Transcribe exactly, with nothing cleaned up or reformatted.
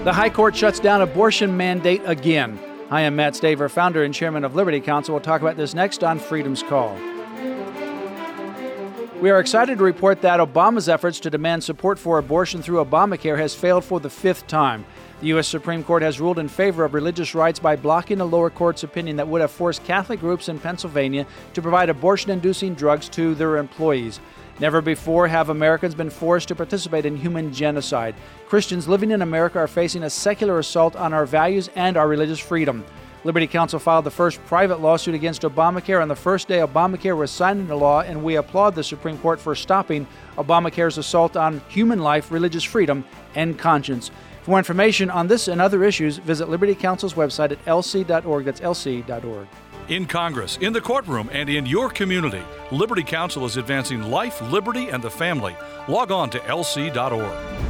The High Court shuts down abortion mandate again. Hi, I'm Matt Staver, founder and chairman of Liberty Counsel. We'll talk about this next on Freedom's Call. We are excited to report that Obama's efforts to demand support for abortion through Obamacare has failed for the fifth time. The U S Supreme Court has ruled in favor of religious rights by blocking a lower court's opinion that would have forced Catholic groups in Pennsylvania to provide abortion-inducing drugs to their employees. Never before have Americans been forced to participate in human genocide. Christians living in America are facing a secular assault on our values and our religious freedom. Liberty Counsel filed the first private lawsuit against Obamacare on the first day Obamacare was signed into law, and we applaud the Supreme Court for stopping Obamacare's assault on human life, religious freedom, and conscience. For more information on this and other issues, visit Liberty Counsel's website at L C dot org. That's L C dot org. In Congress, in the courtroom, and in your community, Liberty Counsel is advancing life, liberty, and the family. Log on to L C dot org.